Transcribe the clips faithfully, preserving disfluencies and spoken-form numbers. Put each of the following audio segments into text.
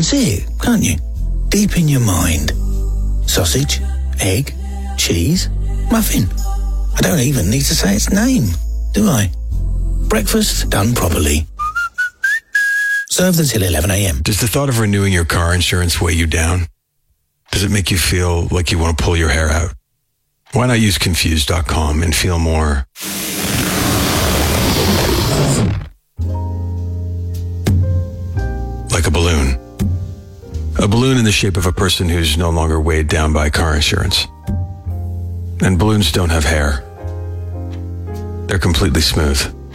can see it, can't you? Deep in your mind. Sausage, egg, cheese, muffin. I don't even need to say its name, do I? Breakfast done properly. Served until eleven a.m. Does the thought of renewing your car insurance weigh you down? Does it make you feel like you want to pull your hair out? Why not use Confused dot com and feel more like a balloon? A balloon in the shape of a person who's no longer weighed down by car insurance. And balloons don't have hair. They're completely smooth.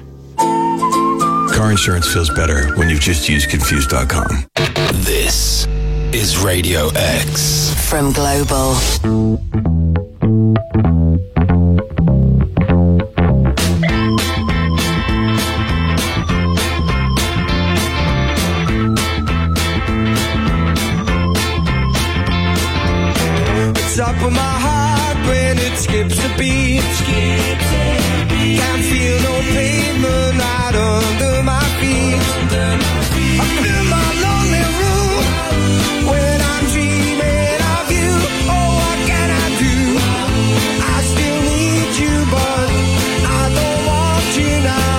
Car insurance feels better when you've just used Confused dot com. This is Radio X. From Global. Top of my heart when it skips a beat. Skips a beat. Can't feel no pavement right under my feet. I feel my lonely room when I'm dreaming of you. Oh, what can I do? I still need you, but I don't want you now.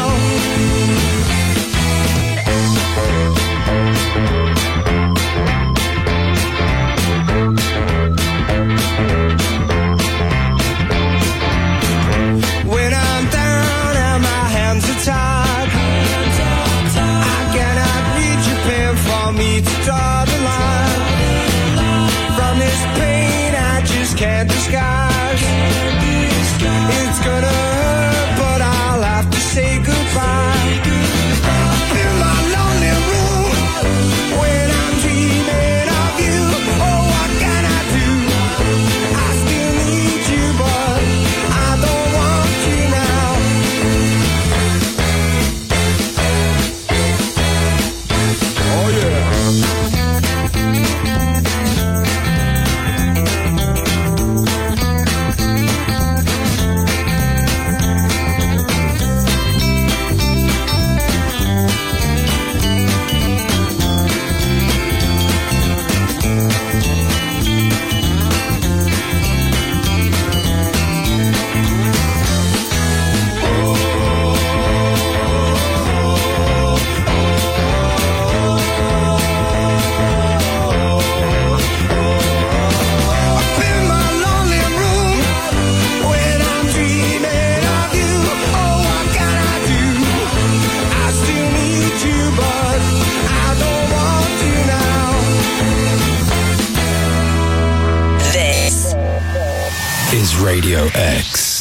When I'm down and my hands are tied, I cannot reach your pen for me to draw the line. From this pain I just can't disguise. It's gonna hurt, but I'll have to say goodbye. I feel my lonely room when I'm dreaming of you. Oh, what can I do? I still need you, but I don't want you now. Oh yeah. Radio X.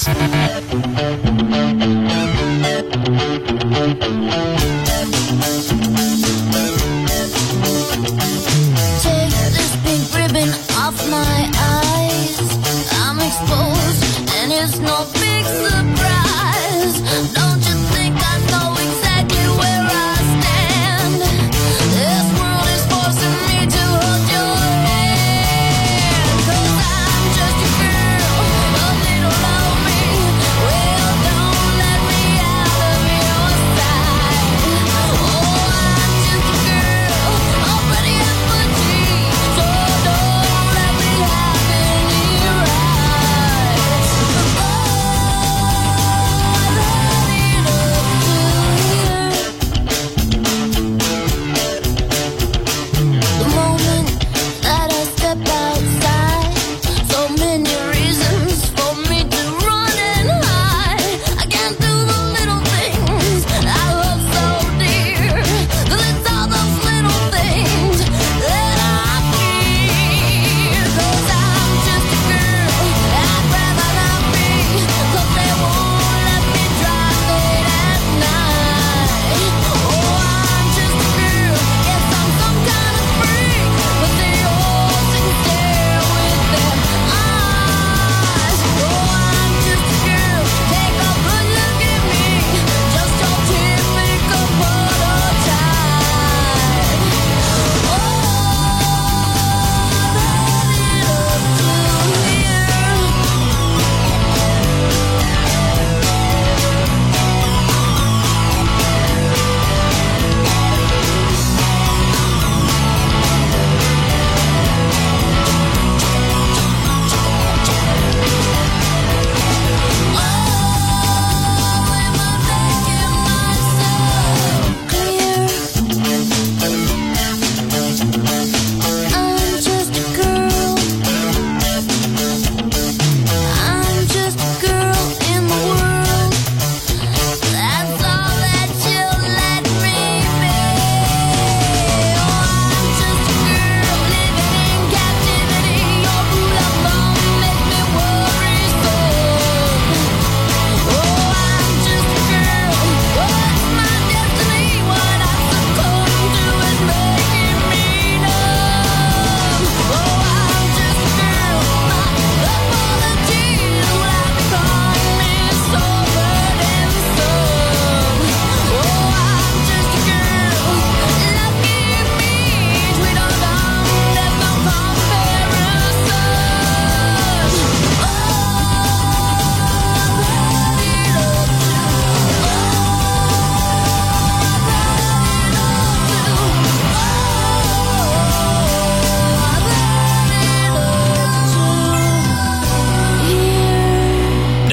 Take this pink ribbon off my eyes. I'm exposed and it's no big surprise. Don't you think I know exactly where I stand? This world is forcing me to hold your hand. 'Cause I'm just a girl, a little lonely. Well, don't let me out of your sight. Oh, I'm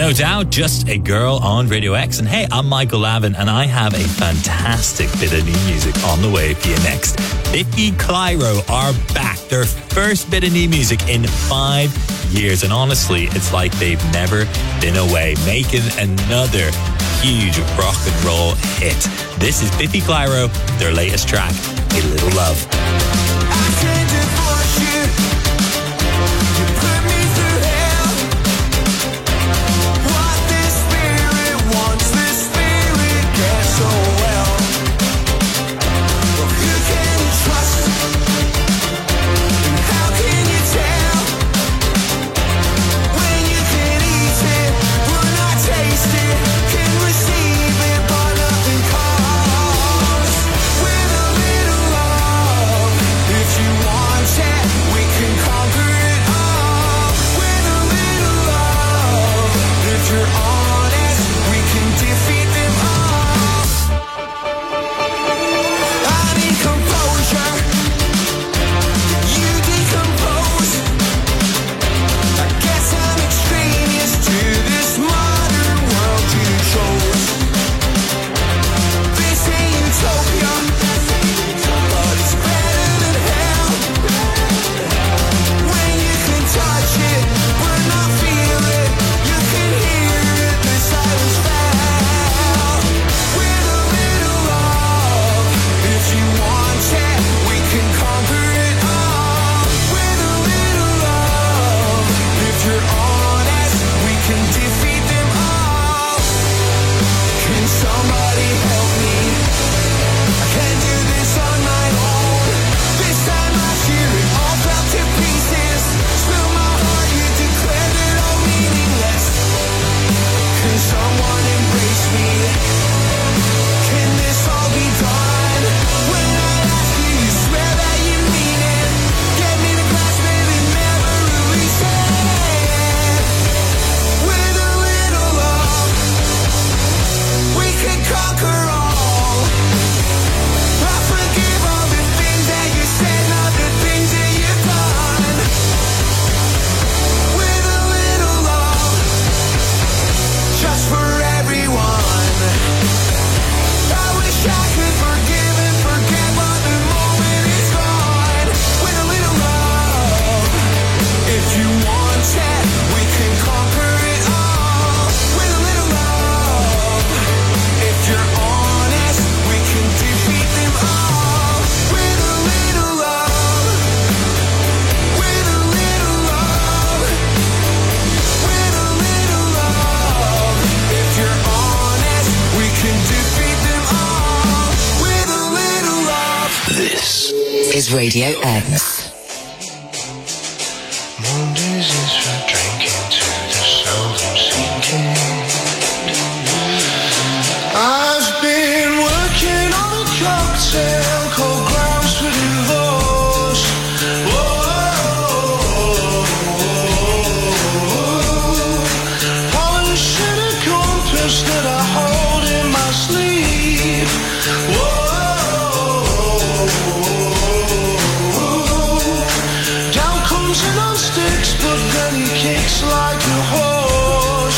No doubt, Just a Girl on Radio X. And hey, I'm Michael Lavin, and I have a fantastic bit of new music on the way for you next. Biffy Clyro are back. Their first bit of new music in five years. And honestly, it's like they've never been away, making another huge rock and roll hit. This is Biffy Clyro, their latest track, A Little Love. I can't divorce you. You put me through hell. What this spirit wants, this spirit gets so well. Well, who can you trust? And how can you tell? When you can eat it, but not taste it, can receive it, but nothing comes. With a little love, if you want it, we can conquer it all. With a little love, if you're honest, we can defeat them all. I need composure, you decompose. I guess I'm extraneous to this modern world you chose. This ain't utopia, but it's better than hell. When you can touch it, but not feel it, you can hear it, the silence fell. With a little love, if you want it, we can conquer it all. With a little love, if you're honest, we can defeat them all. Can somebody help me? I can't do this on my own. This time last year it all fell to pieces. Spill my heart, you declared it all meaningless. Can someone embrace me? Can this all be done? When I ask you, you swear that you mean it. Get me the glass, baby, never release it. With a little love, we can conquer all. I forgive all the things that you said, not the things that you've done. With a little love, just for everyone. I wish I could forgive and forget, but the moment is gone. With a little love, if you want it, we can conquer it all. With a little love, if you're honest, we can defeat them all. With a little love, with a little love, with a little love, if you're honest, we can defeat them all. With a little love. This is Radio X. Mondays is for drinking to the soul I'm sinking. I've been working on a cocktail called Grounds for Divorce. Whoa, polishing a compass that I hold in my sleeve. Whoa, down comes in on sticks, but then he kicks like a horse.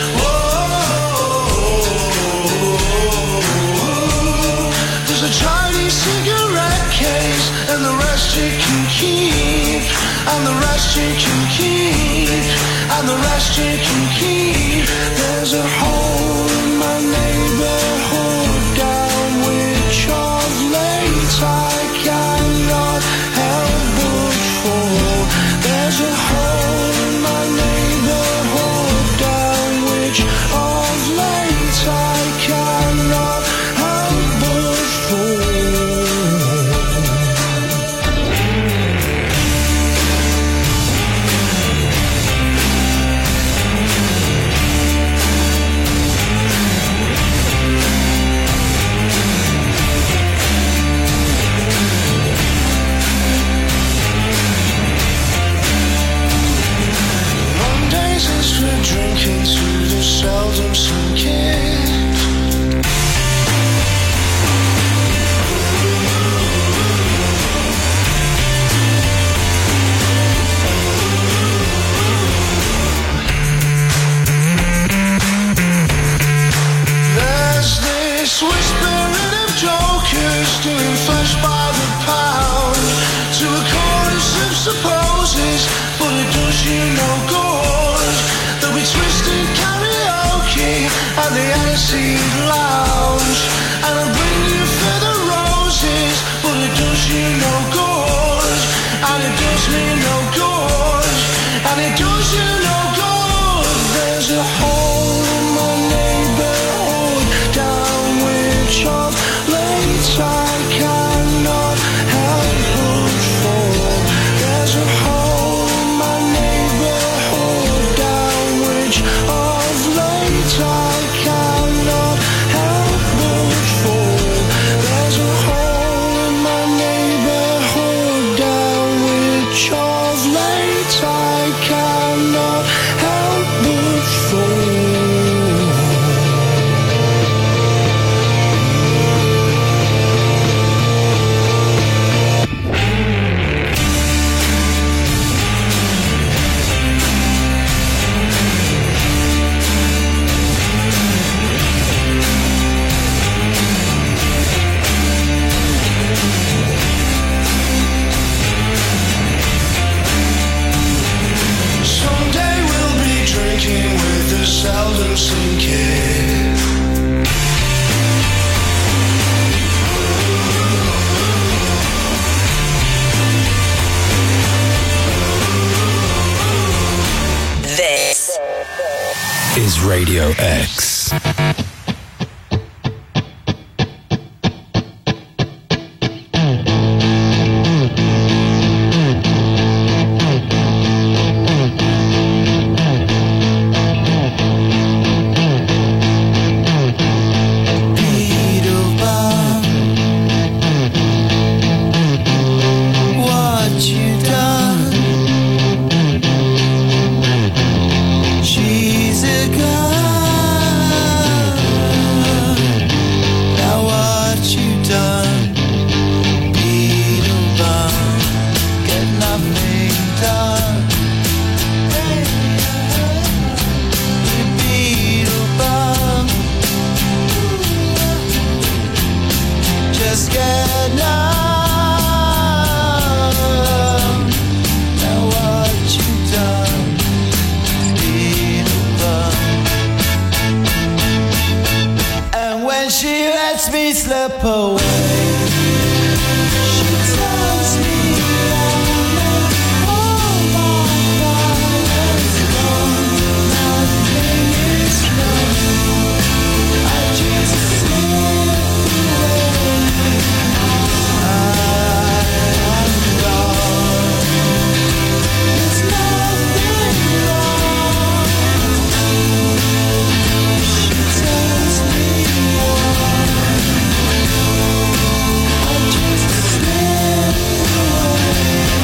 Whoa, there's a Chinese cigarette case, and the rest you can keep, and the rest you can keep, and the rest you can keep. There's a hole in my neighborhood down which of late I cannot help but fall. There's a hole in my neighborhood down which of late I cannot help but fall. does me no good, and it does you no good. There's a hole in my neighborhood down which of late I cannot help but fall. There's a hole in my neighborhood down which of late I cannot help but fall. There's a hole in my neighborhood down which of late I cannot help but fall. Someday we'll be drinking with the Seldenson kid. This is Radio X. Beetlebum, what you done? She's a gun. Now what you done? Beetlebum, get nothing done. Hey, you Beetlebum, just get numb. Now what you done? Beetlebum. And when she lets me slip away, she tells me that all my fire's gone, nothing is wrong. I just slip away. I am gone. There's nothing wrong. She tells me why. I just slip away.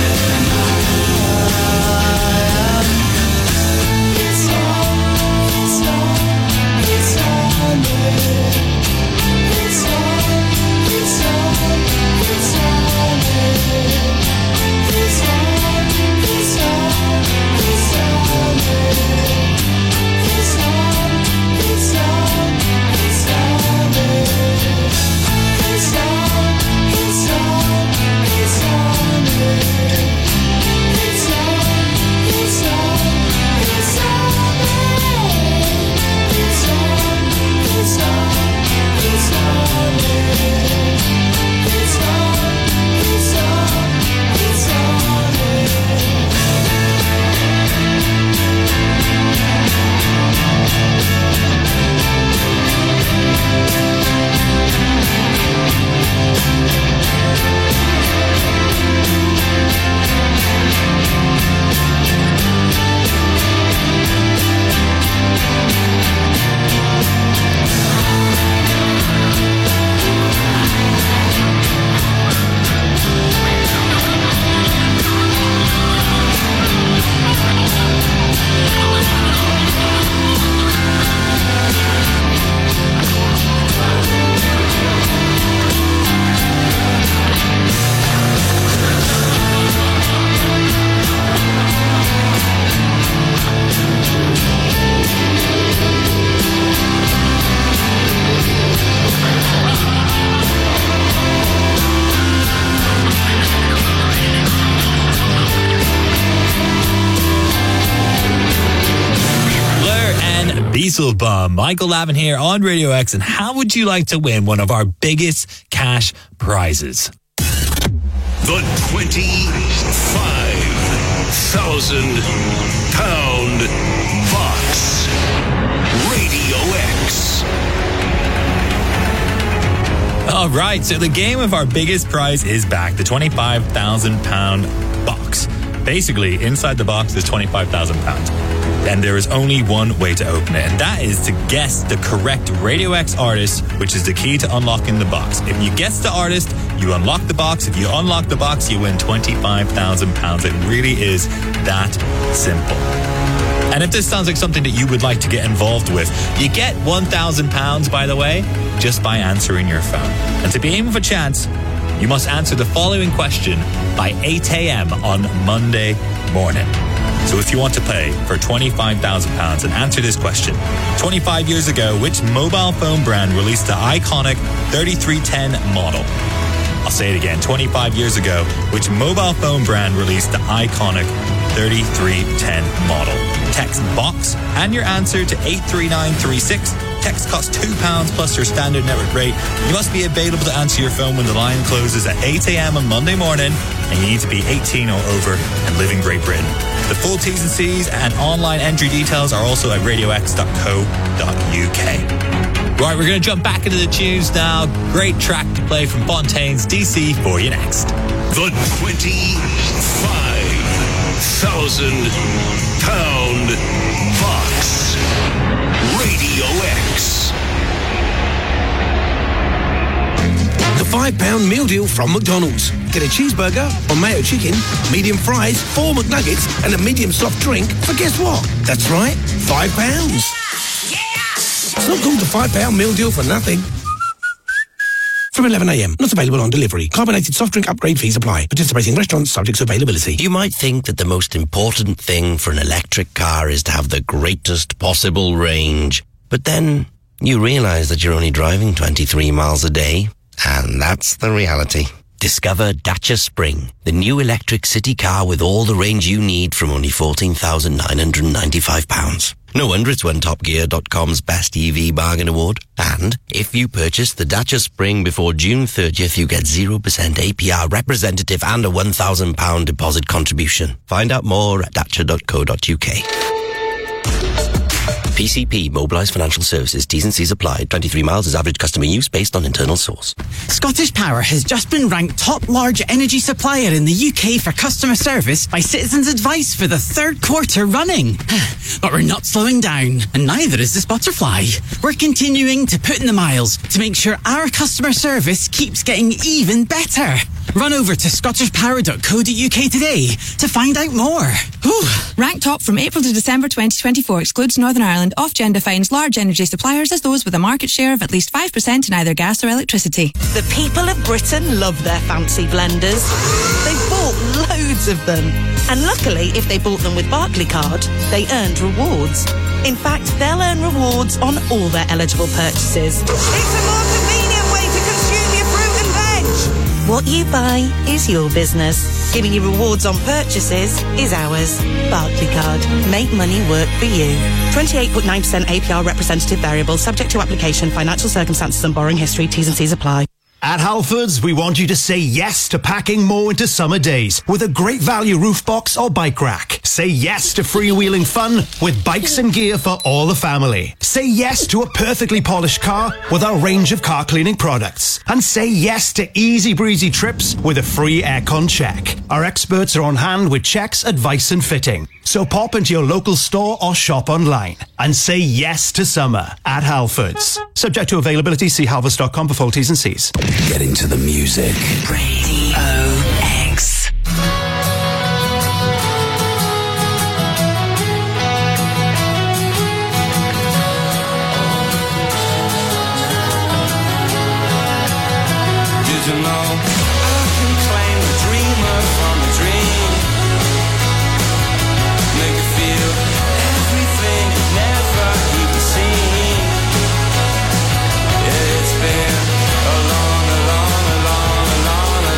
I am. It's on, it's on, it's on me. It's on, it's on, it's on me. It's on, it's on, it's on me. It's on, it's on, it's on me. It's on, it's on, it's on me. It's on, it's on, it's on me. It's on, it's on, it's on me. It's on, it's on, it's on me. Beetlebum. Michael Lavin here on Radio X, and how would you like to win one of our biggest cash prizes? The twenty-five thousand pound box. Radio X. All right, so the game of our biggest prize is back, the twenty-five thousand pound box. Basically, inside the box is twenty-five thousand pounds. And there is only one way to open it, and that is to guess the correct Radio X artist, which is the key to unlocking the box. If you guess the artist, you unlock the box. If you unlock the box, you win twenty-five thousand pounds. It really is that simple. And if this sounds like something that you would like to get involved with, you get one thousand pounds, by the way, just by answering your phone. And to be in with a chance, you must answer the following question by eight a.m. on Monday morning. So if you want to play for twenty-five thousand pounds and answer this question, twenty-five years ago, which mobile phone brand released the iconic thirty-three ten model? I'll say it again. twenty-five years ago, which mobile phone brand released the iconic thirty-three ten model? Text BOX and your answer to eight three nine three six. Text costs two pounds plus your standard network rate. You must be available to answer your phone when the line closes at eight a.m. on Monday morning, and you need to be eighteen or over and live in Great Britain. The full T's and C's and online entry details are also at radio x dot co dot u k. Right, we're going to jump back into the tunes now. Great track to play from Fontaine's D C for you next. The twenty-five thousand pound box. Radio X. The five pound meal deal from McDonald's. Get a cheeseburger or mayo chicken, medium fries, four McNuggets, and a medium soft drink for guess what? That's right, five pounds. It's not called the five pound meal deal for nothing. From eleven a.m. Not available on delivery. Carbonated soft drink upgrade fees apply. Participating restaurants subject to availability. You might think that the most important thing for an electric car is to have the greatest possible range. But then you realize that you're only driving twenty-three miles a day. And that's the reality. Discover Dacia Spring, the new electric city car with all the range you need from only fourteen thousand nine hundred ninety-five pounds. No wonder it's won Top Gear dot com's Best E V Bargain Award. And if you purchase the Dacia Spring before June thirtieth, you get zero percent A P R representative and a one thousand pounds deposit contribution. Find out more at dacia dot co dot u k. P C P, Mobilised Financial Services, T's and C's applied. twenty-three miles is average customer use based on internal source. Scottish Power has just been ranked top large energy supplier in the U K for customer service by Citizens Advice for the third quarter running. But we're not slowing down, and neither is this butterfly. We're continuing to put in the miles to make sure our customer service keeps getting even better. Run over to scottish power dot co dot u k today to find out more. Whew. Ranked top from April to December twenty twenty-four excludes Northern Ireland. Ofgem defines large energy suppliers as those with a market share of at least five percent in either gas or electricity. The people of Britain love their fancy blenders. They bought loads of them. And luckily, if they bought them with Barclaycard, they earned rewards. In fact, they'll earn rewards on all their eligible purchases. It's a more convenient way to consume your fruit and veg. What you buy is your business. Giving you rewards on purchases is ours. Barclaycard. Make money work for you. twenty-eight point nine percent A P R representative variable, subject to application, financial circumstances and borrowing history. T's and C's apply. At Halfords, we want you to say yes to packing more into summer days with a great value roof box or bike rack. Say yes to freewheeling fun with bikes and gear for all the family. Say yes to a perfectly polished car with our range of car cleaning products. And say yes to easy breezy trips with a free aircon check. Our experts are on hand with checks, advice and fitting. So pop into your local store or shop online and say yes to summer at Halfords. Subject to availability, see halfords dot com for full T's and C's. Get into the music. Radio X. Did you know I can claim the dreamer from the dream? Make you feel everything you've never even seen. Yeah, it's been a long, a long, a long, a long, a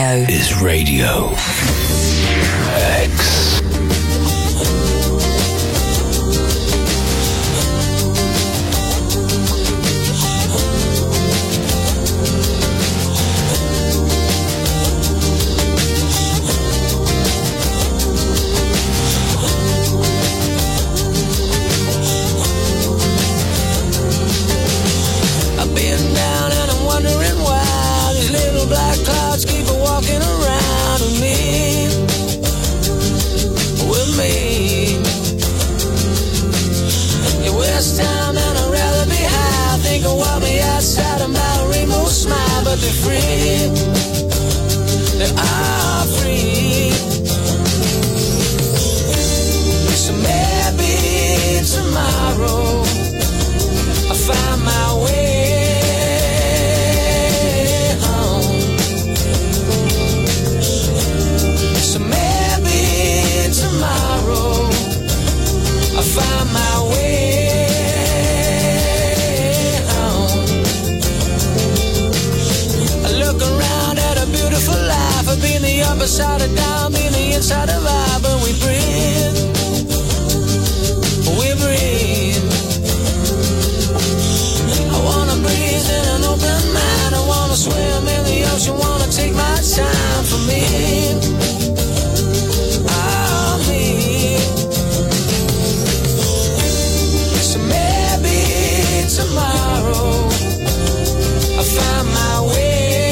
radio. Is Radio X. But they're free, they are free. So maybe tomorrow I'll find my way home. So maybe tomorrow I'll find my way. Being the upside of down, being the inside of I, but we breathe, we breathe. I wanna breathe in an open mind. I wanna swim in the ocean, wanna take my time for me. Oh, me. So maybe tomorrow I'll find my way.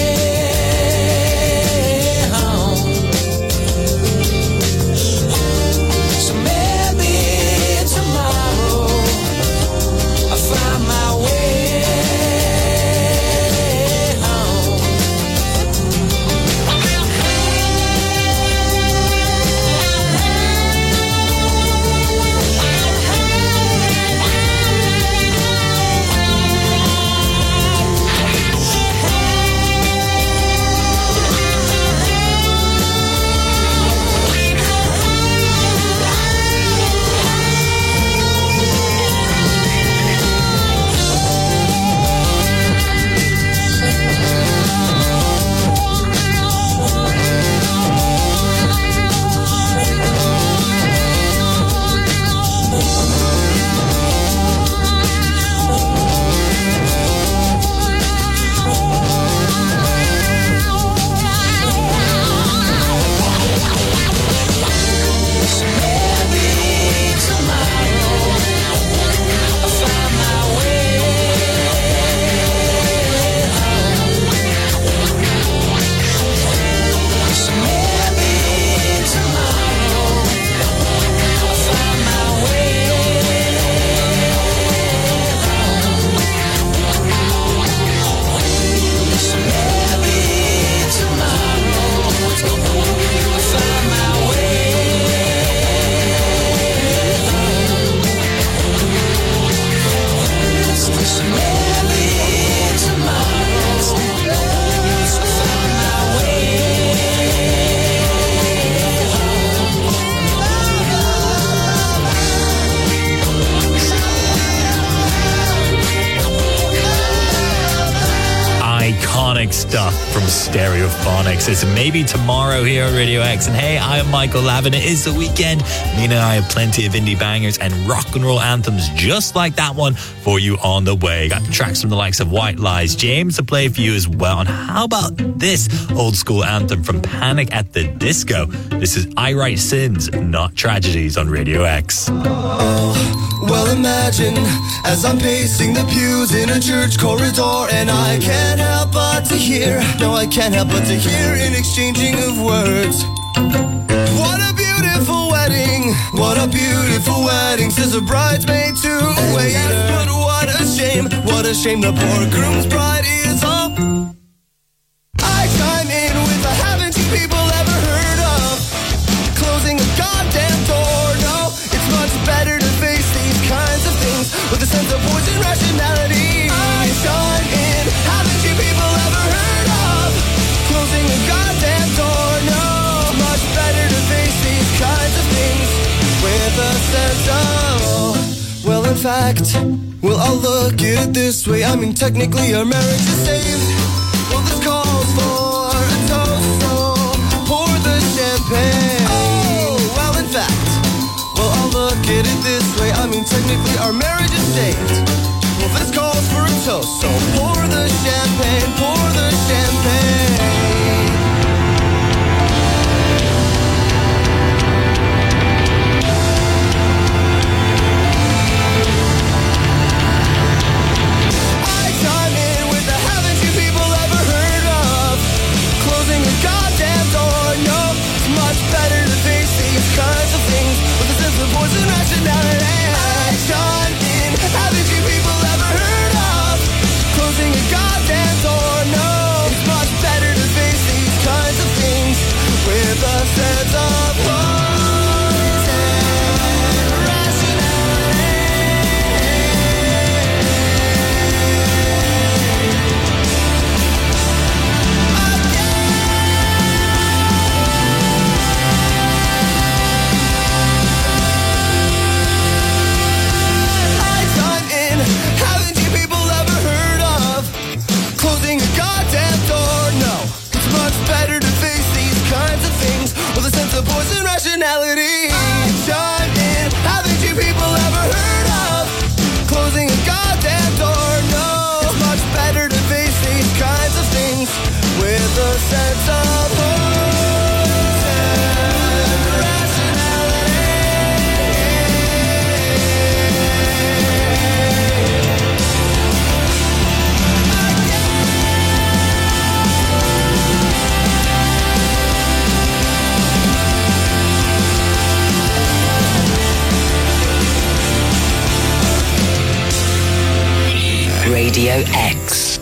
Stuff from Stereophonics. It's maybe tomorrow here on Radio X. And hey, I am Michael Lavin. It is the weekend. Nina and I have plenty of indie bangers and rock and roll anthems just like that one for you on the way. Got tracks from the likes of White Lies, James to play for you as well. And how about this old school anthem from Panic at the Disco? This is I Write Sins, Not Tragedies on Radio X. Oh, well, imagine as I'm pacing the pews in a church corridor, and I can't help but to hear, no, I can't help but to hear an exchanging of words. What a beautiful wedding, what a beautiful wedding, says a bridesmaid to a waiter. But what a shame, what a shame the poor groom's bride is up. I chime in with a haven't you people ever heard of closing a goddamn door? No, it's much better to face these kinds of things with a sense of poison rationality. I chime in, haven't you people ever heard of closing a goddamn door? No, much better to face these kinds of things with a sense of, well, in fact, well, I'll look at it this way. I mean, technically our marriage is saved. Well, this calls for a toast, so wedding, technically our marriage is staged. Well, this calls for a toast, so pour the champagne, pour the champagne. I chime in with the haven't you people ever heard of closing a goddamn door? No, it's much better to face these kinds of things with a sense of voice and rationality. I chime in, haven't you people ever heard of closing a goddamn door? No, it's much better to face these kinds of things with a sense of voice and rationality. I chime in, haven't you people ever heard of closing a goddamn door? No, it's much better to face these kinds of things with a sense of voice and rationality. I chime in, haven't you people ever heard of closing a goddamn door? No, it's much better to face these kinds of things with a sense of voice and rationality. Radio X.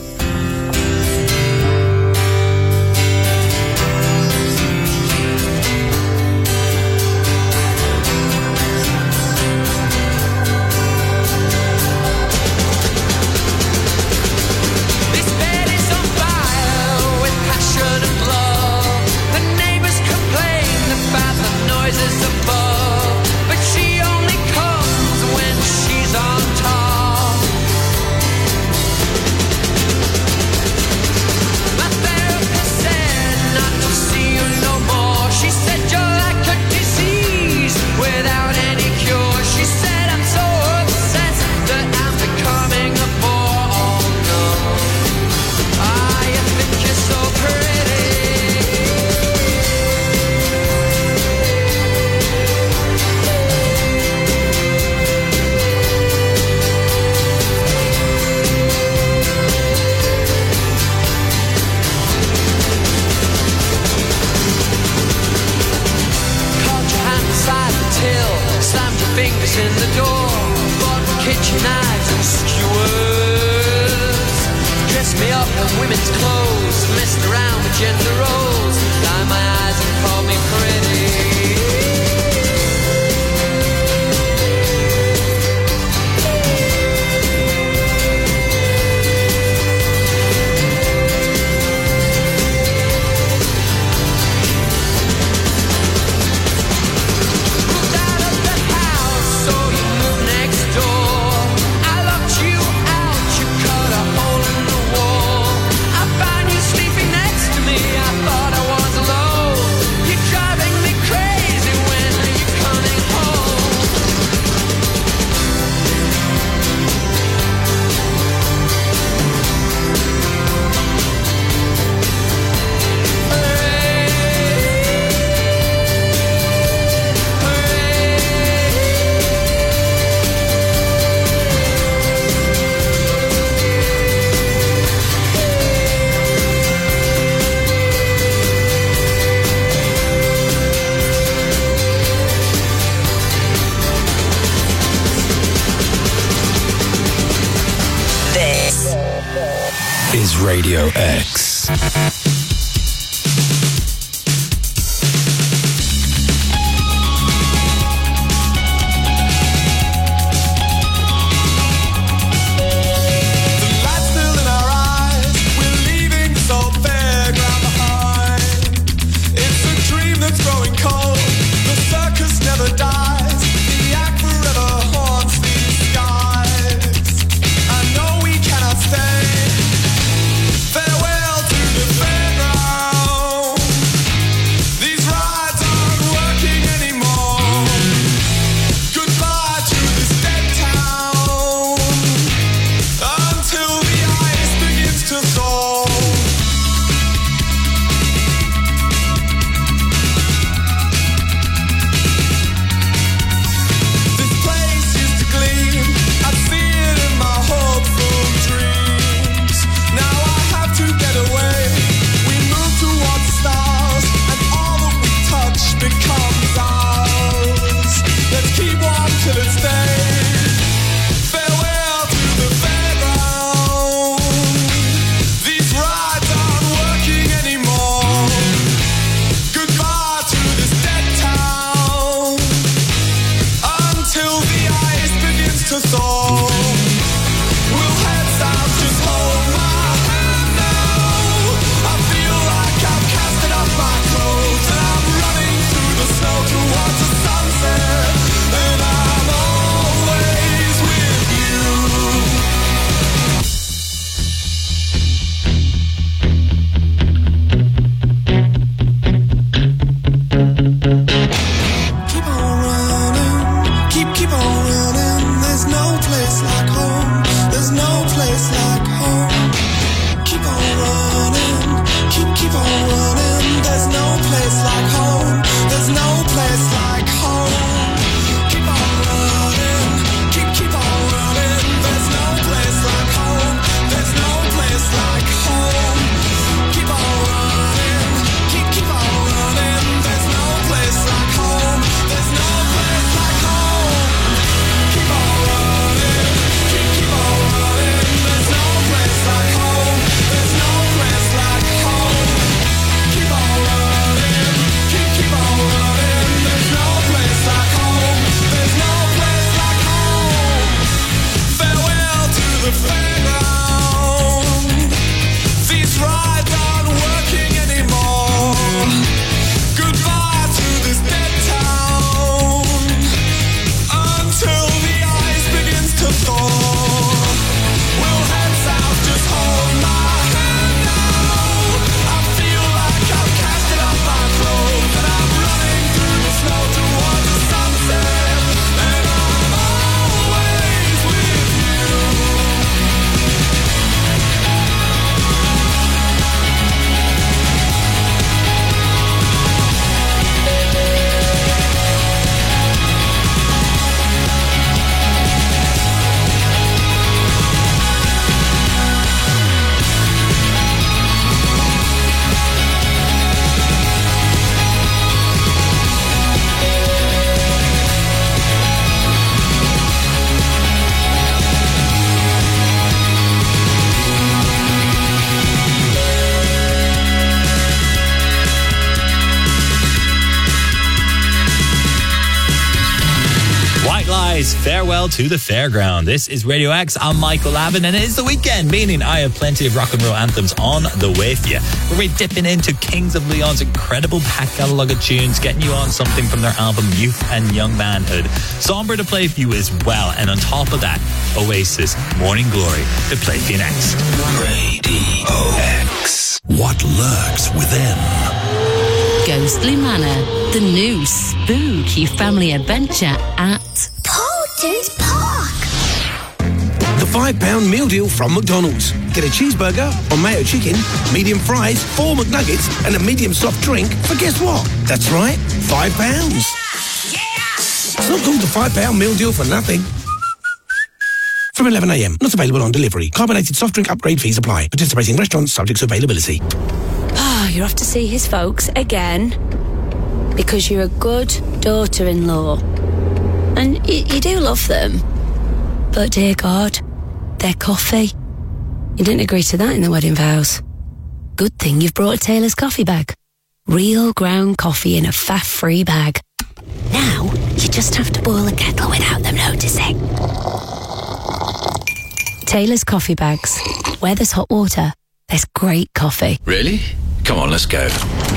This bed is on fire with passion and love. The neighbors complain about the noises above, but she only comes when she's on top. My therapist said not to see you no more. She said you're like a disease without any cure. She said I'm so upset that I'm becoming a bore. Oh no, ah, you think you're so pretty. Caught your hand inside the till, slammed your fingers in the door, bought kitchen knives and skewers, dressed me up in women's clothes, messed around with gender roles, lined my eyes and called me pretty. Moved out of the house, so you moved next door. I locked you out, you cut a hole in the wall. I found you sleeping next to me, I thought I was alone. You're driving me crazy, when are you coming home? This is Radio X. Light's still in our eyes. We're leaving this old fairground behind. It's a dream that's growing cold. The circus never dies. The act forever haunts these skies. I know we cannot stay. Farewell to the fair. White Lies, Farewell to the Fairground. This is Radio X. I'm Michael Lavin, and it is the weekend, meaning I have plenty of rock and roll anthems on the way for you. We're dipping into Kings of Leon's incredible back catalogue of tunes, getting you on something from their album Youth and Young Manhood. Somber to play for you as well, and on top of that, Oasis, Morning Glory to play for you next. Radio X. What lurks within? Ghostly Manor, the new spooky family adventure at Porter's Park. The five pound meal deal from McDonald's. Get a cheeseburger or mayo chicken, medium fries, four McNuggets, and a medium soft drink for guess what? That's right, five pounds. It's not called the five pound meal deal for nothing. From eleven a m, not available on delivery. Carbonated soft drink upgrade fees apply. Participating restaurants subject to availability. Ah, you're off to see his folks again because you're a good daughter-in-law. And you, you do love them. But dear God, their coffee. You didn't agree to that in the wedding vows. Good thing you've brought a Taylor's coffee bag. Real ground coffee in a faff-free bag. Now, you just have to boil a kettle without them noticing. Taylor's coffee bags. Where there's hot water, there's great coffee. Really? Come on, let's go.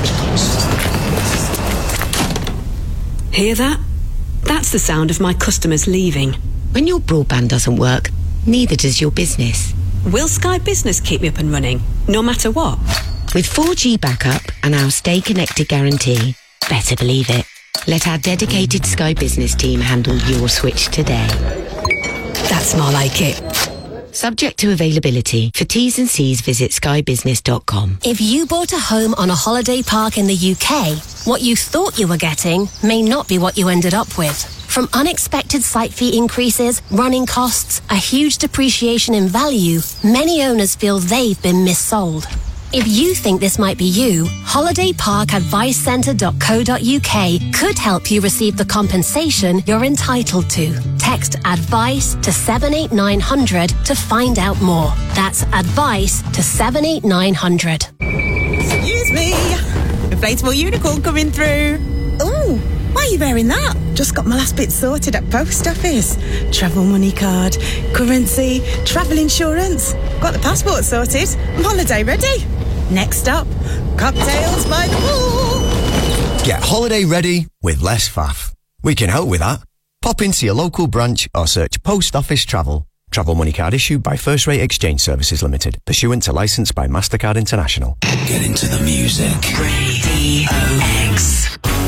Hear that? That's the sound of my customers leaving. When your broadband doesn't work, neither does your business. Will Sky Business keep me up and running, no matter what? With four G backup and our Stay Connected guarantee, better believe it. Let our dedicated Sky Business team handle your switch today. That's more like it. Subject to availability. For T's and C's, visit sky business dot com. If you bought a home on a holiday park in the U K, what you thought you were getting may not be what you ended up with. From unexpected site fee increases, running costs, a huge depreciation in value, many owners feel they've been missold. If you think this might be you, holiday park advice centre dot co dot U K could help you receive the compensation you're entitled to. Text ADVICE to seven eight nine hundred to find out more. That's ADVICE to seven eight nine hundred. Excuse me. Inflatable unicorn coming through. Ooh, why are you wearing that? Just got my last bit sorted at post office. Travel money card, currency, travel insurance. Got the passport sorted. I'm holiday ready. Next up, cocktails by the pool. Get holiday ready with less faff. We can help with that. Pop into your local branch or search Post Office Travel. Travel money card issued by First Rate Exchange Services Limited, pursuant to license by MasterCard International. Get into the music. Radio X.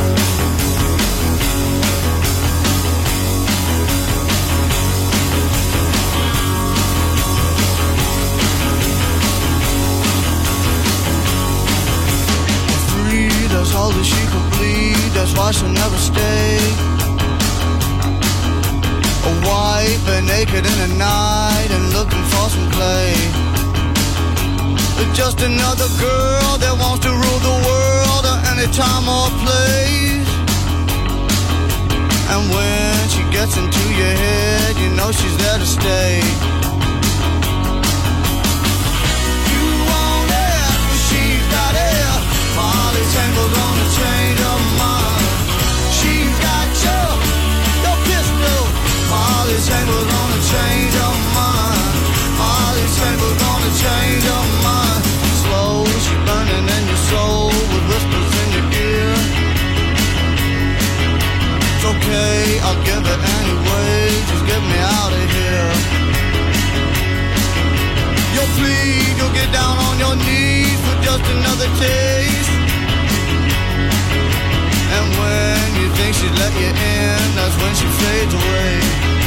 That's all that she could bleed, that's why she'll never stay. A wife and naked in the night and looking for some clay. But just another girl that wants to rule the world at any time or place. And when she gets into your head, you know she's there to stay. You want it, but she's got it. Molly Tangle's gonna change her mind. She's got your, your pistol. Molly Tangle's gonna change her mind. Molly Tangle's gonna change her mind. Slow, she's burning in your soul with whispers in your ear. It's okay, I'll give it anyway. Just get me out of here. You'll plead, you'll get down on your knees for just another taste. And when you think she's let you in, that's when she fades away.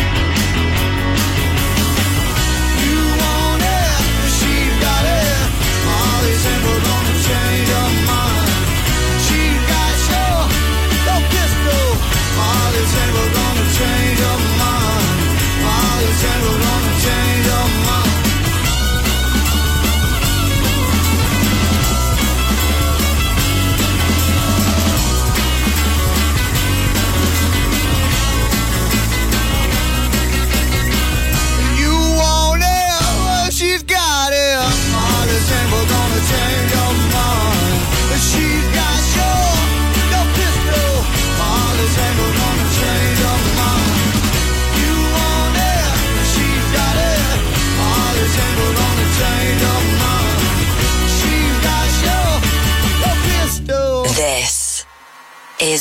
You want it, but she's got it. Molly Tangle's gonna change her mind. She's got your, your pistol. Molly Tangle's gonna change her mind. Molly Tangle's gonna change her mind.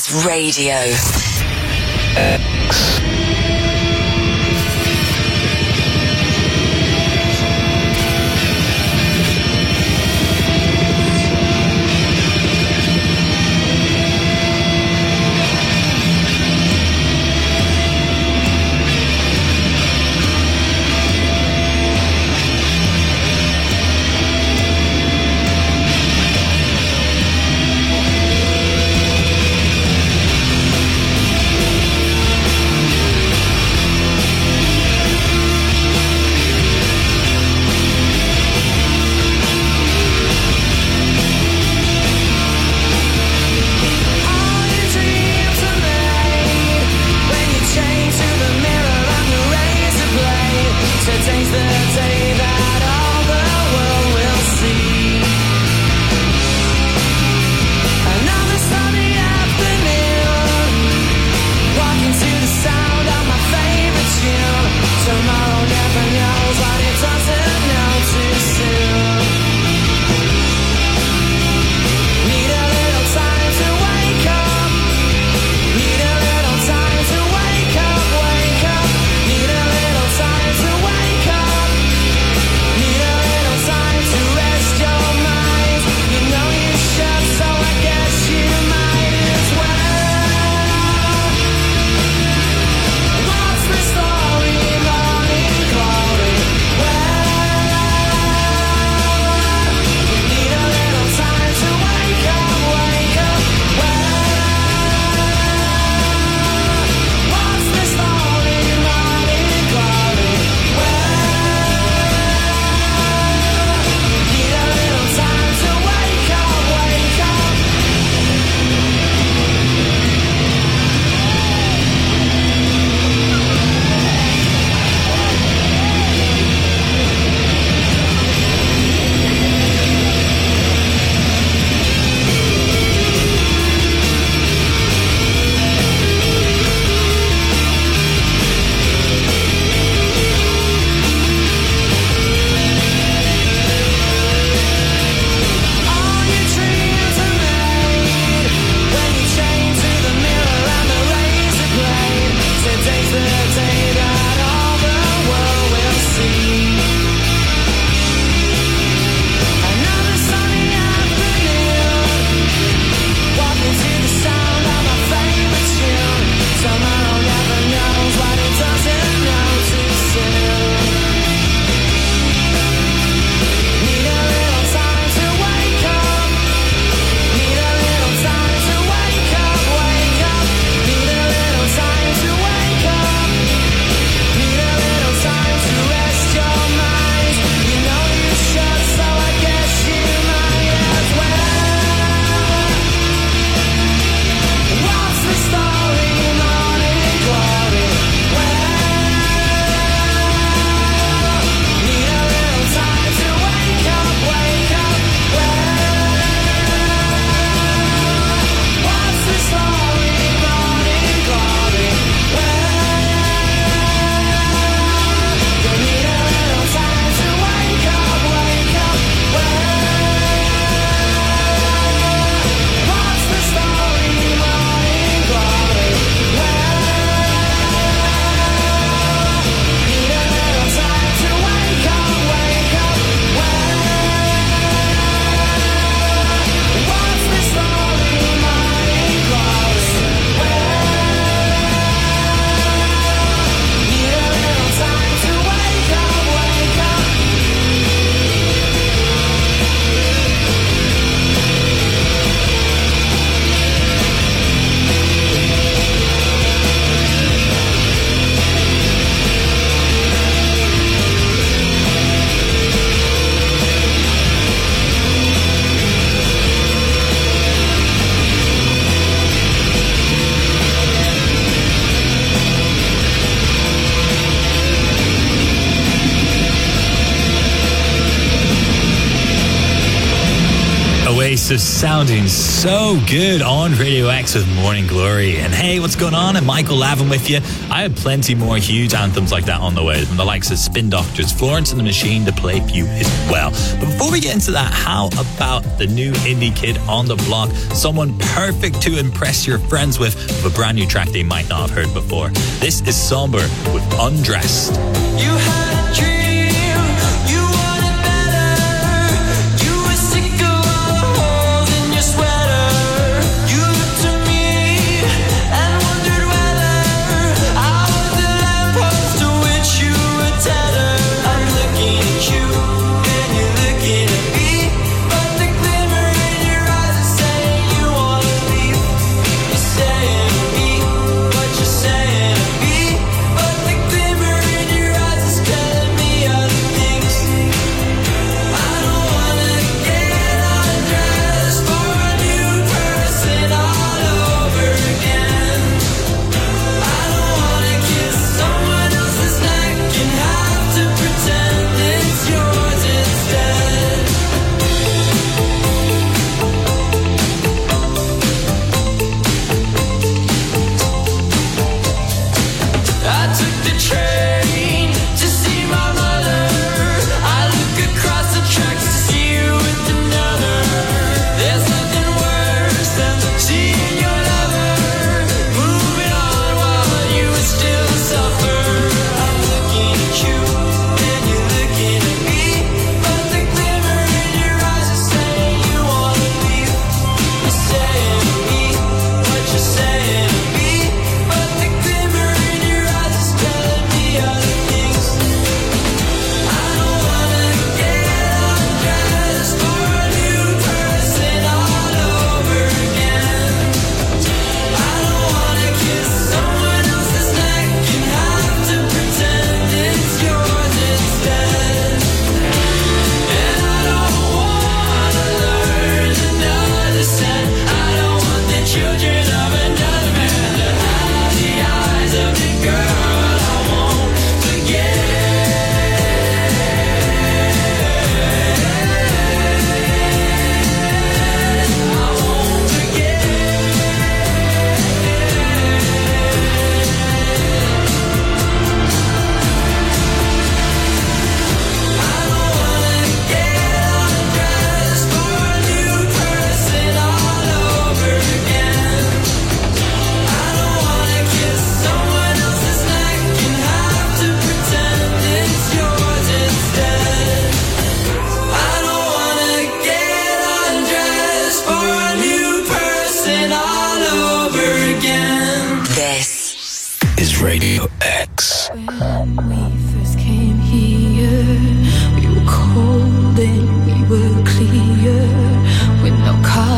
X Radio. X. This is sounding so good on Radio X with Morning Glory. And hey, what's going on? I'm Michael Lavin with you. I have plenty more huge anthems like that on the way, from the likes of Spin Doctors, Florence and the Machine to play for you as well. But before we get into that, how about the new indie kid on the block? Someone perfect to impress your friends with, with a brand new track they might not have heard before. This is Somber with Undressed. You had a dream. Radio X. When we first came here, we were cold and we were clear, with no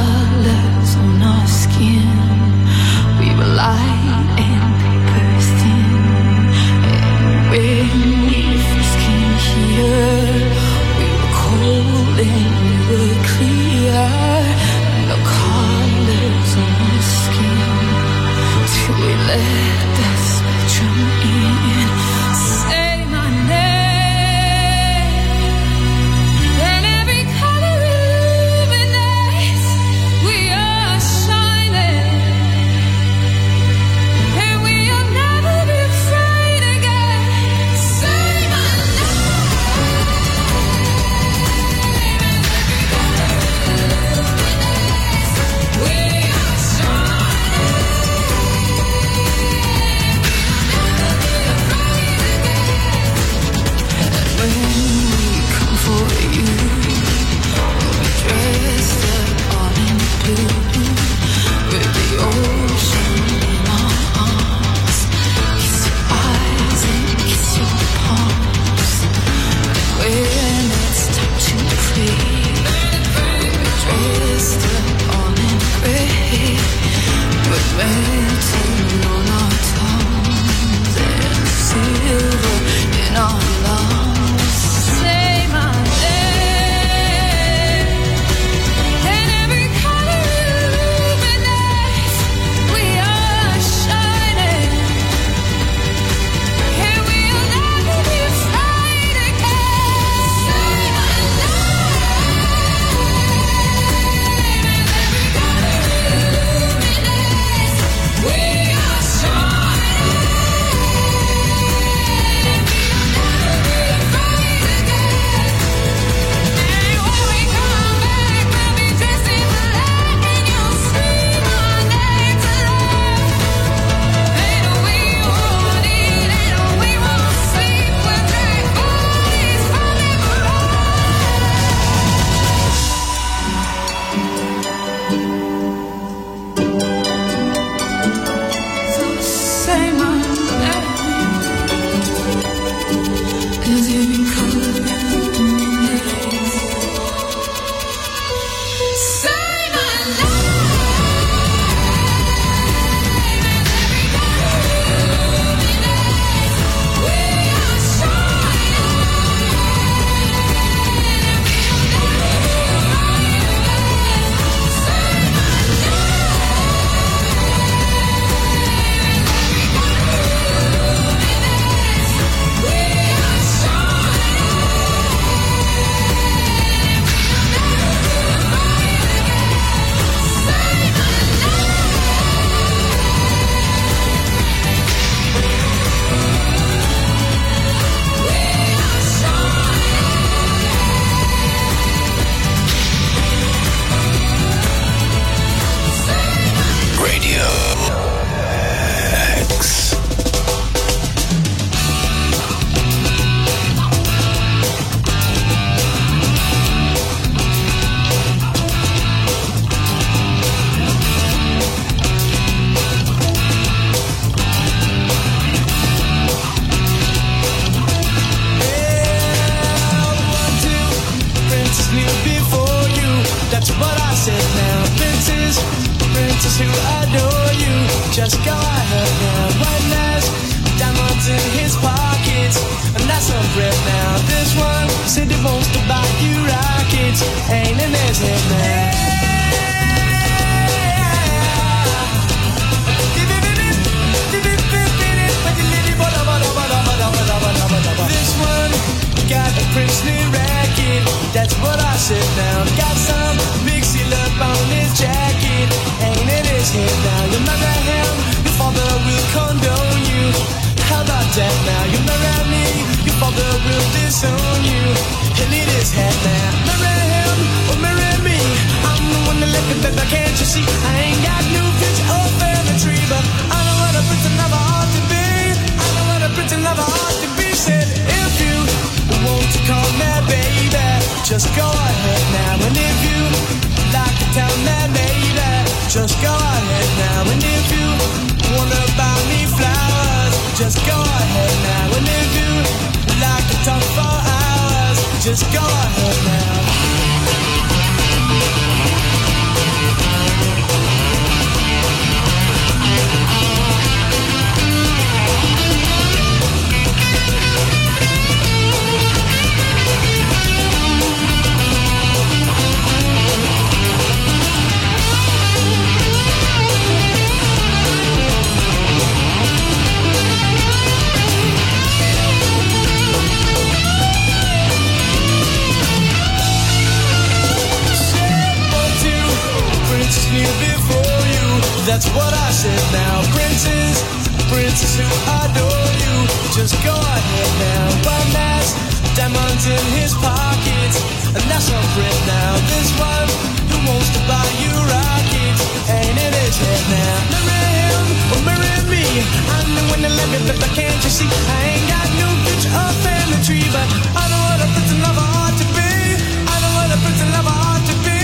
colors on our skin. We were light and paper thin. And when we first came here, we were cold and we were clear, with no colors on our skin. Till we let the spectrum in. Say my name, and every color illuminates. We are shining, and we'll never be afraid again. Say my name, and every color illuminates. We are shining. ahead now. One last diamonds in his pockets, and that's some bread now. This one said he wants to buy you rockets, ain't in his head now. This one got a princely racket, that's what I said now. Got some mixy love on his jacket, ain't in his head now. You marry him, your father will condone you. How about that now? You marry me, your father will disown you. He'll eat his head now. Marry him or marry me, I'm the one that left it, baby, can't you see? I ain't got no bitch or family tree, but I know what a pretty lover ought to be. I know what a pretty lover ought to be. Said if you want to call me baby, just go ahead now. And if you like to tell me baby, just go ahead now. And if you wanna buy me flowers, just go ahead now. And if you like to talk for hours, just go ahead now. Before you, that's what I said now. Princes, princes who adore you, just go ahead now. One last diamonds in his pockets, and that's some bread now. This one who wants to buy you rockets, ain't in his head now. Marry him or marry me, I'm the one that let me, but can't you see? I ain't got no bitch or family tree, but I know what a pretty lover ought to be. I know what a pretty lover ought to be.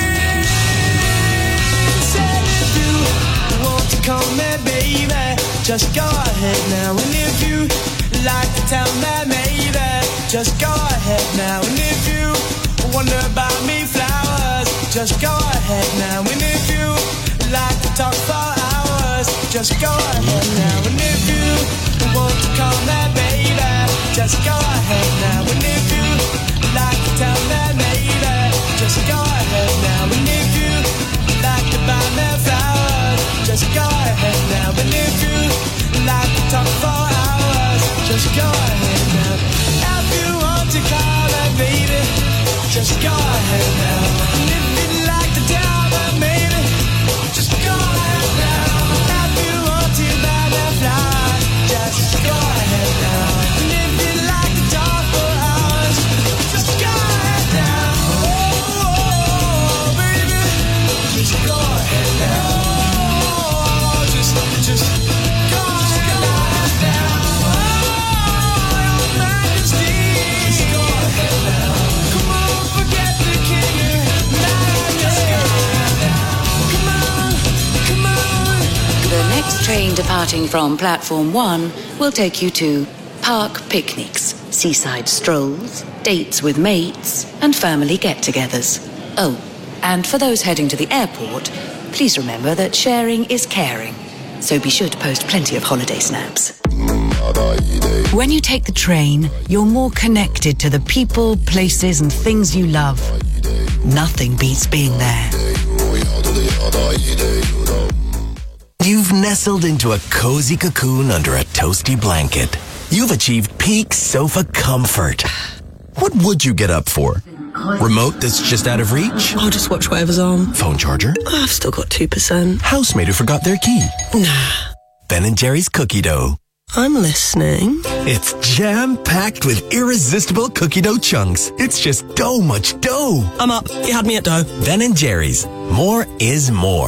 Want to call me baby, just go ahead now. And if you like to tell me maybe, just go ahead now. And if you wonder about me flowers, just go ahead now. And if you like to talk for hours, just go ahead now. And if you want to call me baby, just go ahead now. And if you like to tell me maybe, just go ahead now. And if you like to buy me flowers, just go ahead now. And if you like to talk for hours, just go ahead now. If you want to call me baby, just go ahead now. And if you like to tell me maybe, just go ahead now. If you want to buy me flowers, just go ahead now. And if you like to talk for hours, just go ahead now. Oh, oh, oh baby, just go ahead now. Just go ahead now. Oh, your majesty. Just go ahead now. Come on, forget the king. Just go ahead now. Come on, come on. The next train departing from platform one will take you to park picnics, seaside strolls, dates with mates, and family get-togethers. Oh, and for those heading to the airport, please remember that sharing is caring. So be sure to post plenty of holiday snaps. When you take the train, you're more connected to the people, places, and things you love. Nothing beats being there. You've nestled into a cozy cocoon under a toasty blanket. You've achieved peak sofa comfort. What would you get up for? Remote that's just out of reach? I'll just watch whatever's on. Phone charger? Oh, I've still got two percent. Housemate who forgot their key? Nah. Ben and Jerry's cookie dough. I'm listening. It's jam-packed with irresistible cookie dough chunks. It's just dough much dough. I'm up. You had me at dough. Ben and Jerry's. More is more.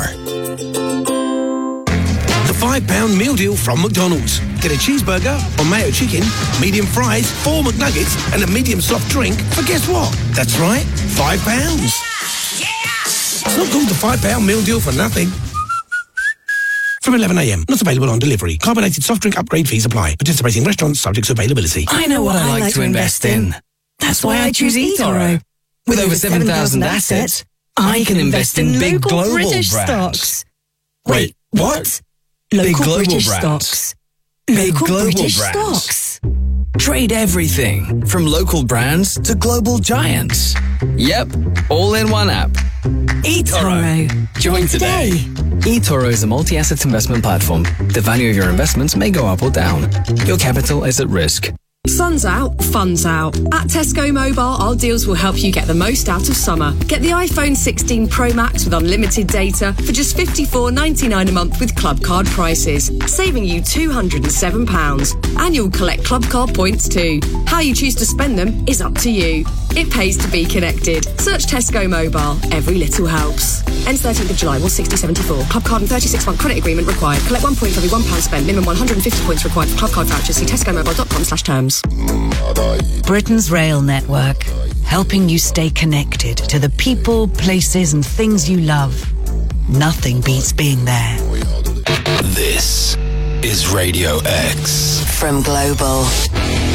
The five pound meal deal from McDonald's. Get a cheeseburger or mayo chicken, medium fries, four McNuggets, and a medium soft drink for guess what? That's right, five pounds. It's not called the five pound meal deal for nothing. From eleven a m, not available on delivery. Carbonated soft drink upgrade fees apply. Participating restaurants subject to availability. I know what I, I like to invest in. That's why I choose eToro. With over seven thousand assets, I can invest in big global British brands. stocks. Wait, what? Big Local global British brands. stocks. Big Local global British brands. stocks. Trade everything from local brands to global giants. Yep, all in one app. eToro. Join today. eToro is a multi-asset investment platform. The value of your investments may go up or down. Your capital is at risk. Sun's out, fun's out. At Tesco Mobile, our deals will help you get the most out of summer. Get the iPhone sixteen Pro Max with unlimited data for just fifty-four ninety-nine a month with Club Card prices, saving you two hundred seven pounds. And you'll collect Club Card points too. How you choose to spend them is up to you. It pays to be connected. Search Tesco Mobile. Every little helps. Ends thirteenth of July, one sixty seventy-four. Club Card and thirty-six month credit agreement required. Collect one point for every one pound spent. Minimum one hundred fifty points required for Club Card vouchers. See tescomobile.com slash terms. Britain's rail network, helping you stay connected to the people, places and things you love. Nothing beats being there. This is Radio X. From Global.